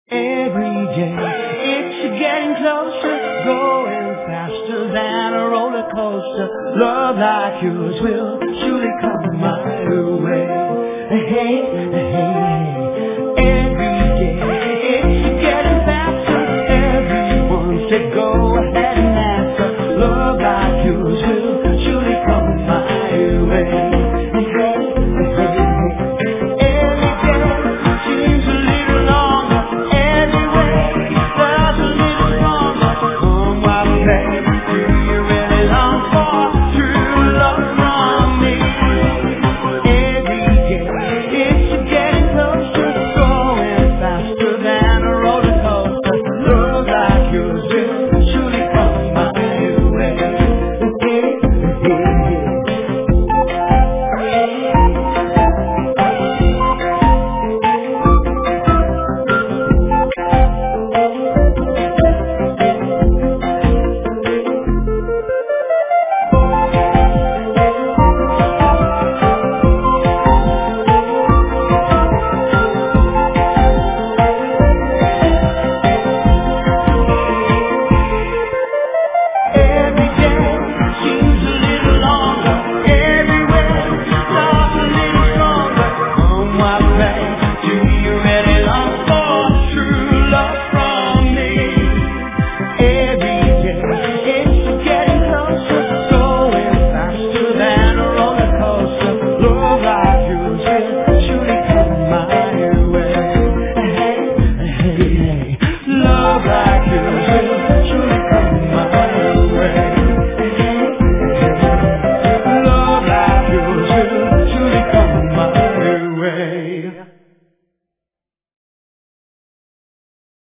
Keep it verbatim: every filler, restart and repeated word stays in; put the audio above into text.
Every day, it's getting closer, going faster than a roller coaster. Love like yours will surely come my way. Hey, hey, hey.